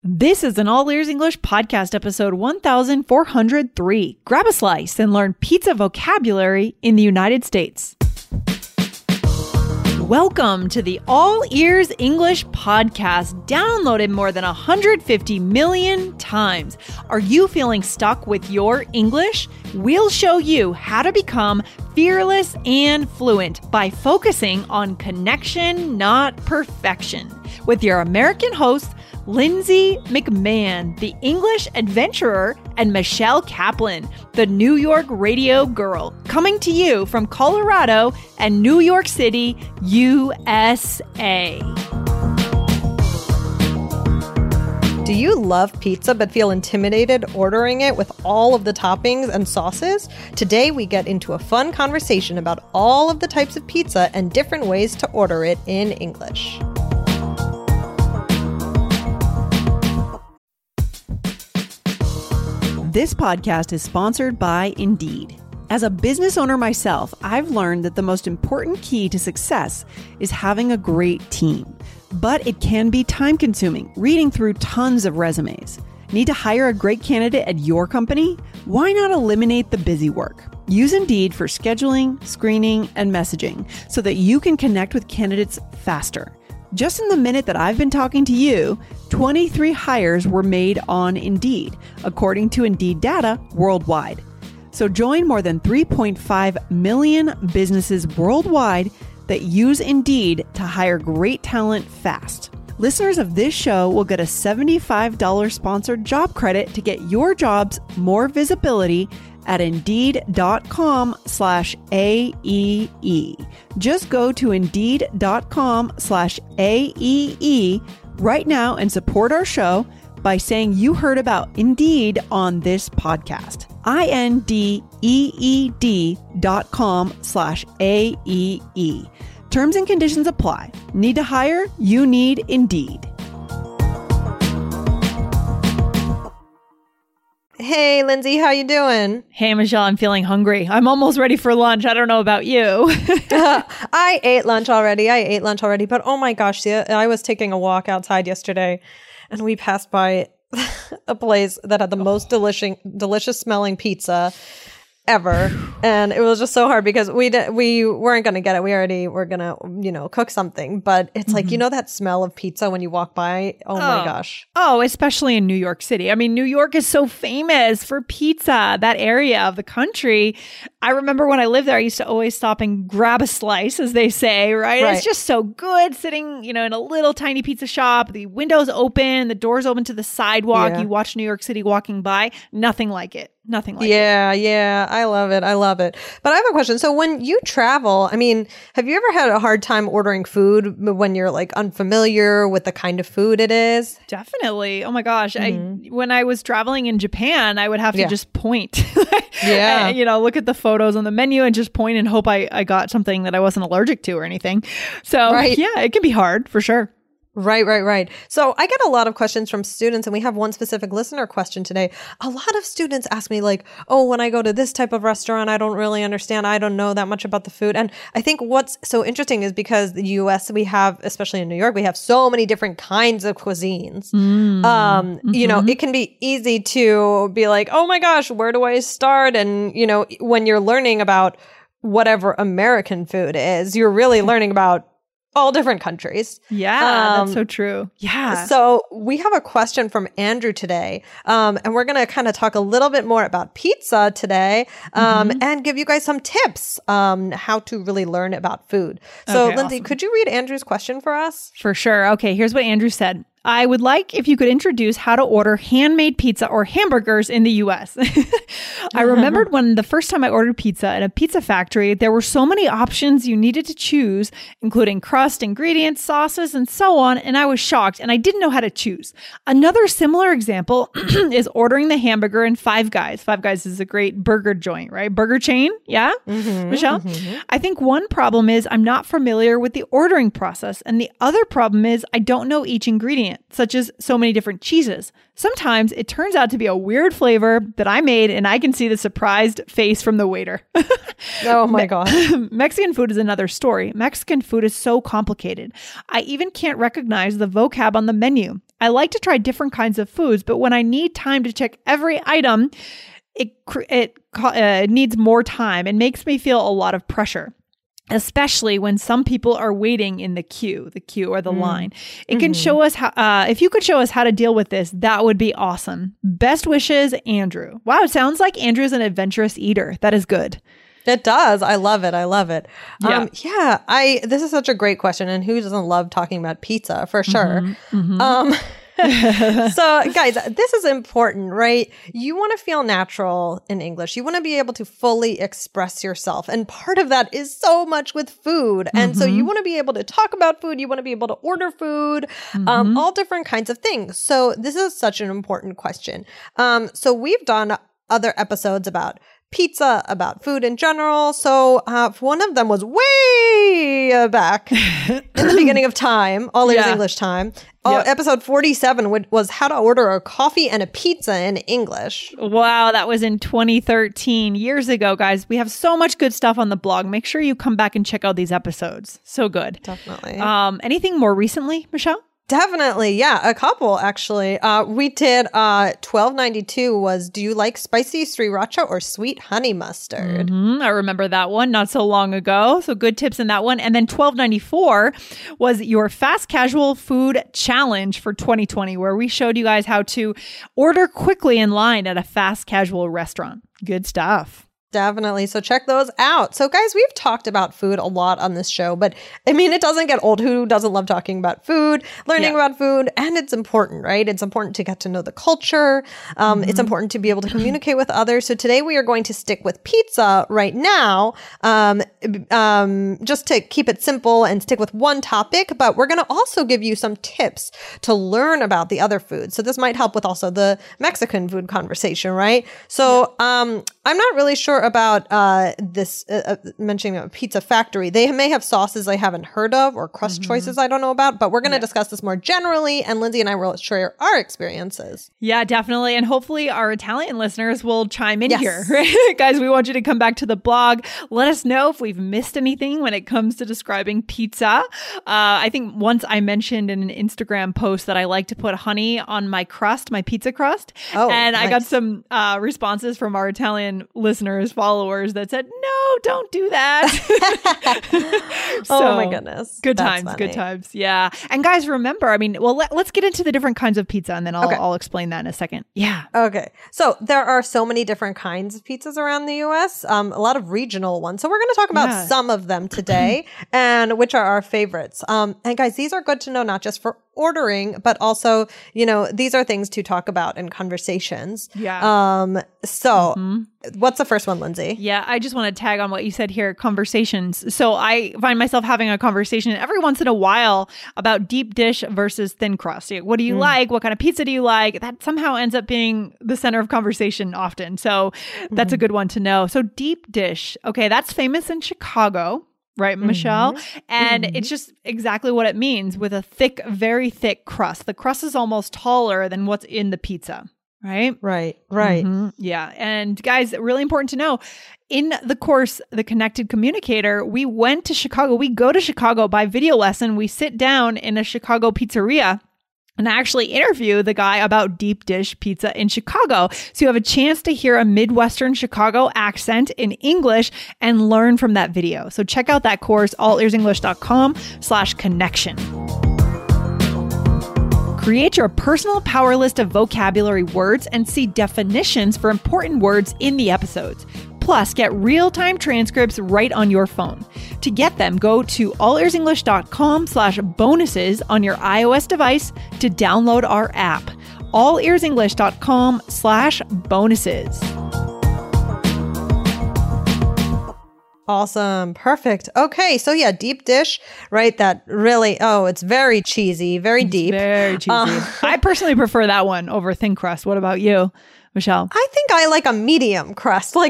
This is an All Ears English podcast episode 1403. Grab a slice and learn pizza vocabulary in the United States. Welcome to the All Ears English podcast, downloaded more than 150 million times. Are you feeling stuck with your English? We'll show you how to become fearless and fluent by focusing on connection, not perfection. With your American host, Lindsay McMahon, the English adventurer, and Michelle Kaplan, the New York radio girl, coming to you from Colorado and New York City, USA. Do you love pizza but feel intimidated ordering it with all of the toppings and sauces? Today we get into a fun conversation about all of the types of pizza and different ways to order it in English. This podcast is sponsored by Indeed. As a business owner myself, I've learned that the most important key to success is having a great team. But it can be time-consuming, reading through tons of resumes. Need to hire a great candidate at your company? Why not eliminate the busy work? Use Indeed for scheduling, screening, and messaging so that you can connect with candidates faster. Just in the minute that I've been talking to you, 23 hires were made on Indeed, according to Indeed data worldwide. So join more than 3.5 million businesses worldwide that use Indeed to hire great talent fast. Listeners of this show will get a $75 sponsored job credit to get your jobs more visibility at Indeed.com/AEE. Just go to Indeed.com/AEE right now and support our show by saying you heard about Indeed on this podcast. INDEED.com/AEE. Terms and conditions apply. Need to hire? You need Indeed. Hey, Lindsay, how you doing? Hey, Michelle, I'm feeling hungry. I'm almost ready for lunch. I don't know about you. I ate lunch already, but oh my gosh, I was taking a walk outside yesterday and we passed by a place that had the most delicious smelling pizza ever. And it was just so hard because we weren't going to get it. We already were going to, cook something. But it's like, that smell of pizza when you walk by. Oh my gosh. Oh, especially in New York City. I mean, New York is so famous for pizza, that area of the country. I remember when I lived there, I used to always stop and grab a slice, as they say, right? It's just so good sitting, in a little tiny pizza shop. The windows open, the doors open to the sidewalk. Yeah. You watch New York City walking by. Nothing like it. Nothing like it. Yeah. I love it. But I have a question. So when you travel, have you ever had a hard time ordering food when you're like unfamiliar with the kind of food it is? Definitely. Oh my gosh. When I was traveling in Japan, I would have to just point. Look at the photos on the menu and just point and hope I got something that I wasn't allergic to or anything. So yeah, it can be hard for sure. Right. So I get a lot of questions from students, and we have one specific listener question today. A lot of students ask me like, oh, when I go to this type of restaurant, I don't really understand. I don't know that much about the food. And I think what's so interesting is because the US, we have, especially in New York, we have so many different kinds of cuisines. It can be easy to be like, oh my gosh, where do I start? And, when you're learning about whatever American food is, you're really learning about all different countries. Yeah, that's so true. Yeah. So we have a question from Andrew today, and we're going to kind of talk a little bit more about pizza today, and give you guys some tips how to really learn about food. So Lindsay, awesome. Could you read Andrew's question for us? For sure. Okay, here's what Andrew said. I would like if you could introduce how to order handmade pizza or hamburgers in the US. I remembered when the first time I ordered pizza at a pizza factory, there were so many options you needed to choose, including crust, ingredients, sauces, and so on, and I was shocked and I didn't know how to choose. Another similar example is ordering the hamburger in Five Guys. Five Guys is a great burger joint, right? Burger chain, yeah? Michelle? I think one problem is I'm not familiar with the ordering process, and the other problem is I don't know each ingredient, such as so many different cheeses. Sometimes it turns out to be a weird flavor that I made, and I can see the surprised face from the waiter. Oh my God. Mexican food is another story. Mexican food is so complicated. I even can't recognize the vocab on the menu. I like to try different kinds of foods, but when I need time to check every item, it needs more time and makes me feel a lot of pressure, especially when some people are waiting in the queue or the line. It can show us how, if you could show us how to deal with this, that would be awesome. Best wishes, Andrew. Wow, it sounds like Andrew's an adventurous eater. That is good. It does. I love it. I love it. Yeah. This is such a great question. And who doesn't love talking about pizza for sure? So guys, this is important, right? You want to feel natural in English. You want to be able to fully express yourself. And part of that is so much with food. And so you want to be able to talk about food. You want to be able to order food, all different kinds of things. So this is such an important question. So we've done other episodes about pizza, about food in general. So one of them was way back in the beginning of time, all ears English time. Episode 47 was how to order a coffee and a pizza in English. Wow, that was in 2013, years ago, guys. We have so much good stuff on the blog. Make sure you come back and check out these episodes. So good. Definitely. Anything more recently, Michelle? Definitely. Yeah. A couple, actually. We did 1292 was, do you like spicy sriracha or sweet honey mustard? I remember that one not so long ago. So good tips in that one. And then 1294 was your fast casual food challenge for 2020, where we showed you guys how to order quickly in line at a fast casual restaurant. Good stuff. Definitely. So check those out. So guys, we've talked about food a lot on this show, but I mean, it doesn't get old. Who doesn't love talking about food, learning about food? And it's important, right? It's important to get to know the culture. It's important to be able to communicate with others. So today we are going to stick with pizza right now, just to keep it simple and stick with one topic, but we're going to also give you some tips to learn about the other foods. So this might help with also the Mexican food conversation, right? So I'm not really sure about this mentioning a pizza factory. They may have sauces I haven't heard of or crust choices I don't know about, but we're going to discuss this more generally, and Lindsay and I will share our experiences. Yeah, definitely. And hopefully our Italian listeners will chime in here. Guys, we want you to come back to the blog. Let us know if we've missed anything when it comes to describing pizza. I think once I mentioned in an Instagram post that I like to put honey on my crust, my pizza crust. And nice. I got some responses from our Italian listeners, followers that said, no, don't do that. Oh my goodness. Good times. Yeah. And guys, remember, I mean, well, let's get into the different kinds of pizza and then I'll explain that in a second. Yeah. Okay. So there are so many different kinds of pizzas around the US, a lot of regional ones. So we're going to talk about some of them today and which are our favorites. And guys, these are good to know, not just for ordering, but also, you know, these are things to talk about in conversations. Yeah. What's the first one, Lindsay? Yeah, I just want to tag on what you said here, conversations. So I find myself having a conversation every once in a while about deep dish versus thin crust. What do you like? What kind of pizza do you like? That somehow ends up being the center of conversation often. So that's a good one to know. So deep dish. Okay, that's famous in Chicago. Right, Michelle? And it's just exactly what it means, with a thick, very thick crust. The crust is almost taller than what's in the pizza, right? Right. Yeah. And guys, really important to know, in the course, The Connected Communicator, we went to Chicago. We go to Chicago by video lesson. We sit down in a Chicago pizzeria and actually interview the guy about deep dish pizza in Chicago. So you have a chance to hear a Midwestern Chicago accent in English and learn from that video. So check out that course, allearsenglish.com/connection. Create your personal power list of vocabulary words and see definitions for important words in the episodes. Plus, get real-time transcripts right on your phone. To get them, go to allearsenglish.com/bonuses on your iOS device to download our app. allearsenglish.com/bonuses. Awesome. Perfect. Okay. So yeah, deep dish, right? That really, it's very cheesy, very deep. Very cheesy. I personally prefer that one over thin crust. What about you, Michelle? I think I like a medium crust. I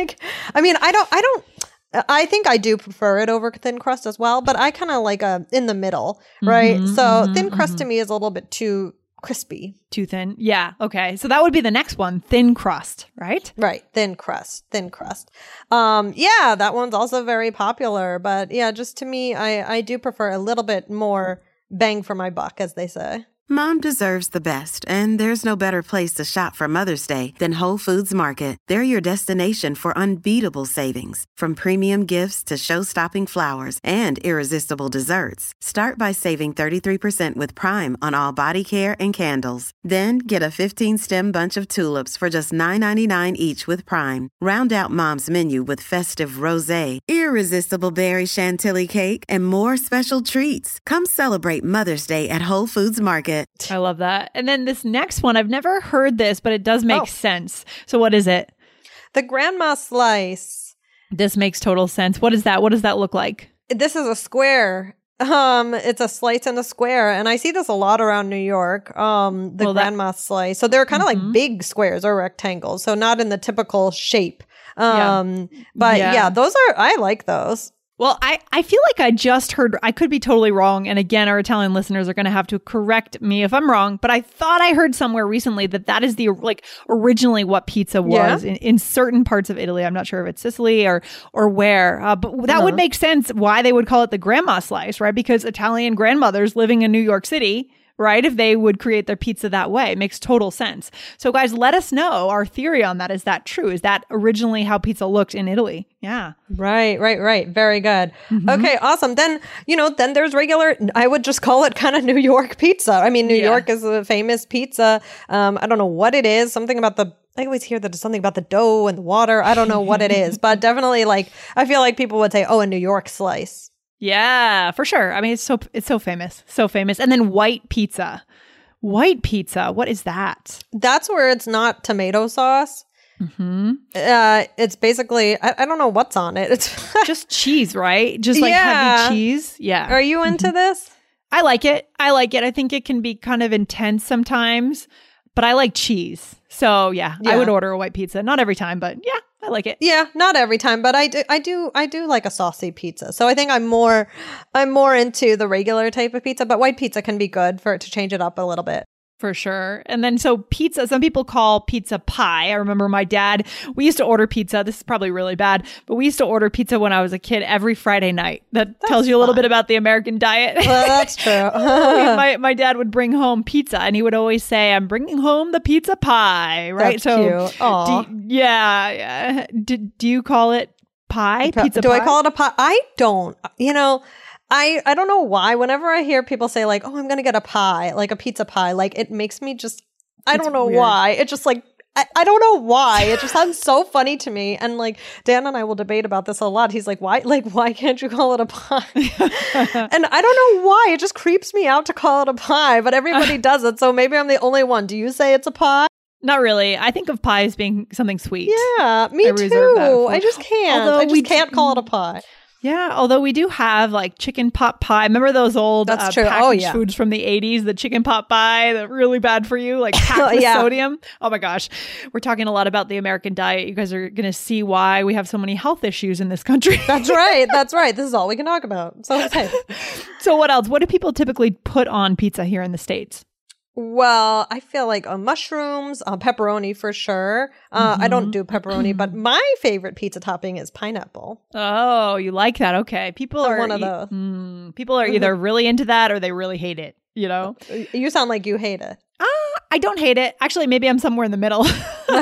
think I do prefer it over thin crust as well, but I kind of like a in the middle, right? Thin crust to me is a little bit too crispy. Too thin. Yeah. Okay. So that would be the next one. Thin crust, right? Right. Thin crust. Yeah, that one's also very popular, but yeah, just to me, I do prefer a little bit more bang for my buck, as they say. Mom deserves the best, and there's no better place to shop for Mother's Day than Whole Foods Market. They're your destination for unbeatable savings, from premium gifts to show-stopping flowers and irresistible desserts. Start by saving 33% with Prime on all body care and candles. Then get a 15-stem bunch of tulips for just $9.99 each with Prime. Round out Mom's menu with festive rosé, irresistible berry chantilly cake, and more special treats. Come celebrate Mother's Day at Whole Foods Market. I love that. And then this next one, I've never heard this, but it does make sense. So what is it? The grandma slice. This makes total sense. What is that? What does that look like? This is a square. It's a slice and a square, and I see this a lot around New York. Grandma slice. So they're kind of like big squares or rectangles, so not in the typical shape. But those are, I like those. Well, I feel like I just heard, I could be totally wrong. And again, our Italian listeners are going to have to correct me if I'm wrong, but I thought I heard somewhere recently that is the, like, originally what pizza was in certain parts of Italy. I'm not sure if it's Sicily or where, but that would make sense why they would call it the grandma slice, right? Because Italian grandmothers living in New York City, right? If they would create their pizza that way, it makes total sense. So guys, let us know our theory on that. Is that true? Is that originally how pizza looked in Italy? Yeah. Right. Very good. Okay, awesome. Then, then there's regular, I would just call it kind of New York pizza. I mean, New York is a famous pizza. I don't know what it is. Something about I always hear that it's something about the dough and the water. I don't know what it is, but definitely I feel like people would say, oh, a New York slice. Yeah, for sure. I mean, it's so famous. So famous. And then white pizza. White pizza. What is that? That's where it's not tomato sauce. It's basically, I don't know what's on it. It's just cheese, right? Just like heavy cheese. Yeah. Are you into this? I like it. I think it can be kind of intense sometimes, but I like cheese. So yeah, I would order a white pizza. Not every time, but yeah, I like it. Yeah, not every time, but I do like a saucy pizza. So I think I'm more into the regular type of pizza, but white pizza can be good for it to change it up a little bit. For sure. And then so pizza, some people call pizza pie. I remember my dad, we used to order pizza. This is probably really bad, but we used to order pizza when I was a kid every Friday night. That's tells you a little bit about the American diet. Well, that's true. my dad would bring home pizza and he would always say, I'm bringing home the pizza pie, right? That's cute. Do you call it pie? Pizza do pie? I call it a pie? I don't. I don't know why. Whenever I hear people say like, oh, I'm going to get a pie, like a pizza pie, like it makes me just, I don't know why. It just like, I don't know why. It just sounds so funny to me. And like Dan and I will debate about this a lot. He's like, why can't you call it a pie? And I don't know why. It just creeps me out to call it a pie, but everybody does it. So maybe I'm the only one. Do you say it's a pie? Not really. I think of pie as being something sweet. Yeah, me too. I just can't. Can't call it a pie. Yeah, although we do have like chicken pot pie. Remember those old packaged foods from the 80s, the chicken pot pie, that really bad for you, like packed with sodium. Oh my gosh. We're talking a lot about the American diet. You guys are going to see why we have so many health issues in this country. That's right. This is all we can talk about. So excited. So what else? What do people typically put on pizza here in the States? Well, I feel like mushrooms, pepperoni for sure. I don't do pepperoni, but my favorite pizza topping is pineapple. Oh, you like that? Okay. People are one of those. People are either really into that or they really hate it, You sound like you hate it. I don't hate it. Actually, maybe I'm somewhere in the middle. So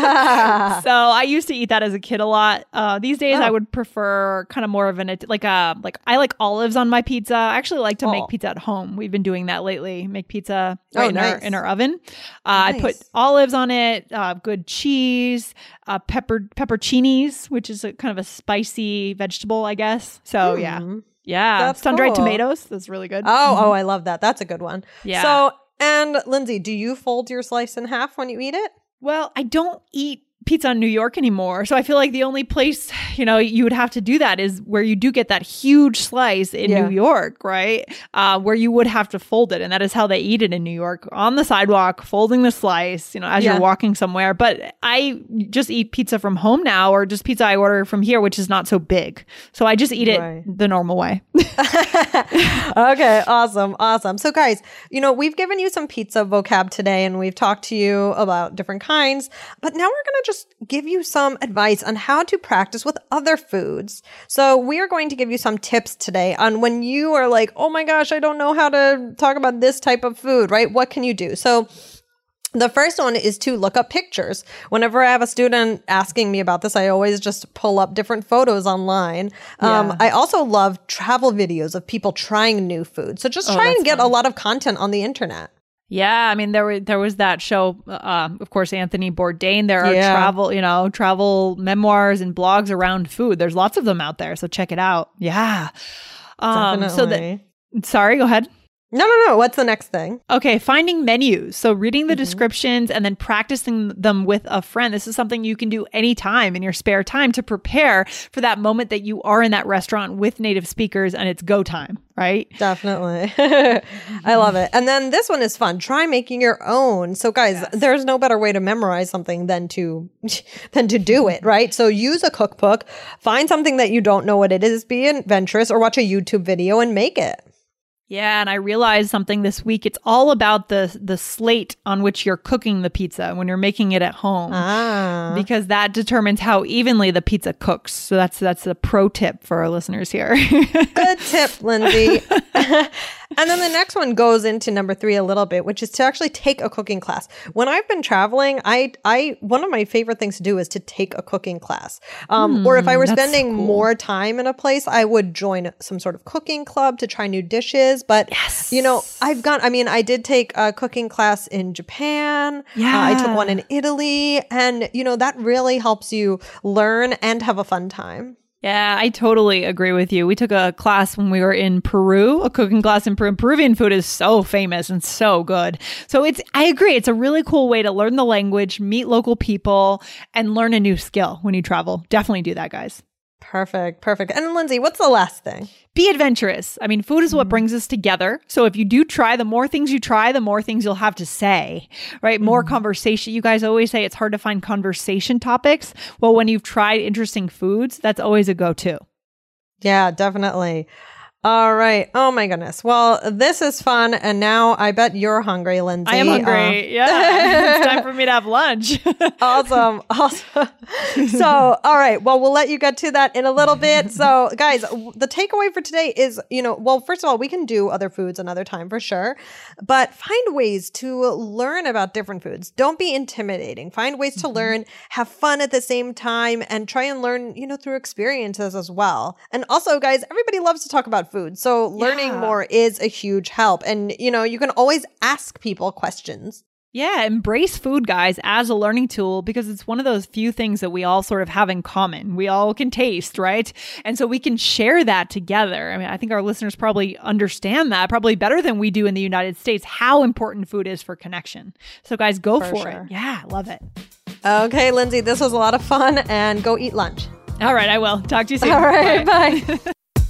I used to eat that as a kid a lot. These days, I would prefer kind of more of I like olives on my pizza. I actually like to make pizza at home. We've been doing that lately. Make pizza in our oven. I put olives on it, good cheese, pepperoncinis, which is a kind of a spicy vegetable, I guess. So yeah, sun-dried tomatoes. That's really good. Oh, I love that. That's a good one. Yeah. So. And Lindsay, do you fold your slice in half when you eat it? Well, I don't eat pizza in New York anymore. So I feel like the only place, you would have to do that is where you do get that huge slice in New York, right? Where you would have to fold it. And that is how they eat it in New York, on the sidewalk, folding the slice, as you're walking somewhere. But I just eat pizza from home now, or just pizza I order from here, which is not so big. So I just eat it the normal way. Okay, awesome. So guys, we've given you some pizza vocab today and we've talked to you about different kinds, but now we're going to just just give you some advice on how to practice with other foods. So we are going to give you some tips today on when you are like, oh my gosh, I don't know how to talk about this type of food, right? What can you do? So the first one is to look up pictures. Whenever I have a student asking me about this, I always just pull up different photos online. I also love travel videos of people trying new food. So just try and get a lot of content on the internet. Yeah, I mean there was that show, of course, Anthony Bourdain. There are travel memoirs and blogs around food. There's lots of them out there, so check it out. Yeah. Definitely. Sorry, go ahead. No. What's the next thing? Okay, finding menus. So reading the descriptions and then practicing them with a friend. This is something you can do anytime in your spare time to prepare for that moment that you are in that restaurant with native speakers and it's go time, right? Definitely. I love it. And then this one is fun. Try making your own. So guys, there's no better way to memorize something than to do it, right? So use a cookbook, find something that you don't know what it is, be adventurous, or watch a YouTube video and make it. Yeah, and I realized something this week. It's all about the slate on which you're cooking the pizza when you're making it at home, because that determines how evenly the pizza cooks. So that's a pro tip for our listeners here. Good tip, Lindsay. And then the next one goes into number 3 a little bit, which is to actually take a cooking class. When I've been traveling, I one of my favorite things to do is to take a cooking class. Or if I were spending more time in a place, I would join some sort of cooking club to try new dishes. But, I did take a cooking class in Japan. Yeah. I took one in Italy. And, that really helps you learn and have a fun time. Yeah, I totally agree with you. We took a class when we were in Peru, a cooking class in Peru. Peruvian food is so famous and so good. So I agree. It's a really cool way to learn the language, meet local people, and learn a new skill when you travel. Definitely do that, guys. Perfect. And Lindsay, what's the last thing? Be adventurous. I mean, food is what brings us together. So if you do try, the more things you try, the more things you'll have to say, right? More conversation. You guys always say it's hard to find conversation topics. Well, when you've tried interesting foods, that's always a go-to. Yeah, definitely. All right. Oh my goodness. Well, this is fun. And now I bet you're hungry, Lindsay. I am hungry. Yeah. It's time for me to have lunch. Awesome. So, all right. Well, we'll let you get to that in a little bit. So guys, the takeaway for today is, first of all, we can do other foods another time for sure, but find ways to learn about different foods. Don't be intimidating. Find ways to learn, have fun at the same time, and try and learn, through experiences as well. And also, guys, everybody loves to talk about food. So learning more is a huge help. And, you can always ask people questions. Yeah, embrace food, guys, as a learning tool, because it's one of those few things that we all sort of have in common. We all can taste, right? And so we can share that together. I mean, I think our listeners probably understand that probably better than we do in the United States, how important food is for connection. So guys, go for it. Yeah, love it. Okay, Lindsay, this was a lot of fun, and go eat lunch. All right, I will. Talk to you soon. All right, bye.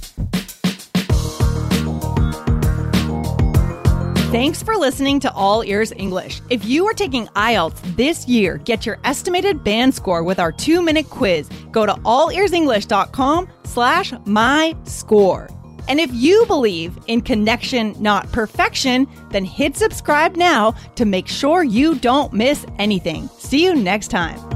Thanks for listening to All Ears English. If you are taking IELTS this year, get your estimated band score with our 2-minute quiz. Go to allearsenglish.com/myscore. And if you believe in connection, not perfection, then hit subscribe now to make sure you don't miss anything. See you next time.